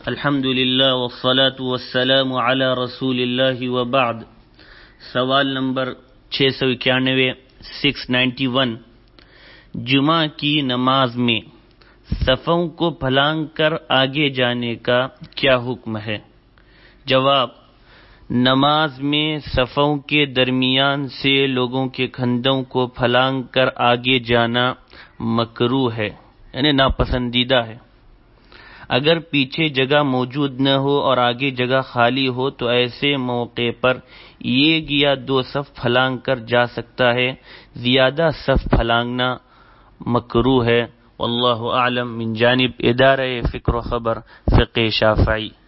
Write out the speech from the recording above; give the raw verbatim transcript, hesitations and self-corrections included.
अल्हम्दुलिल्लाह वस्सलातु वस्सलामु अला रसूलिल्लाहि व बाद। सवाल नंबर छः सौ इक्यानवे सिक्स नाइन्टी वन। जुमा की नमाज में सफ़ों को फलांग कर आगे जाने का क्या हुक्म है? जवाब, नमाज में सफ़ों के दरमियान से लोगों के कंधों को फलांग कर आगे जाना मकरूह है, यानी नापसंदीदा है। अगर पीछे जगह मौजूद न हो और आगे जगह खाली हो तो ऐसे मौके पर एक या दो सफ फलांग कर जा सकता है, ज्यादा सफ फलांगना मकरूह है। वल्लाहु आलम। मिन जानिब इदारा फ़िक्र व खबर फ़िक़्ह शाफ़िई।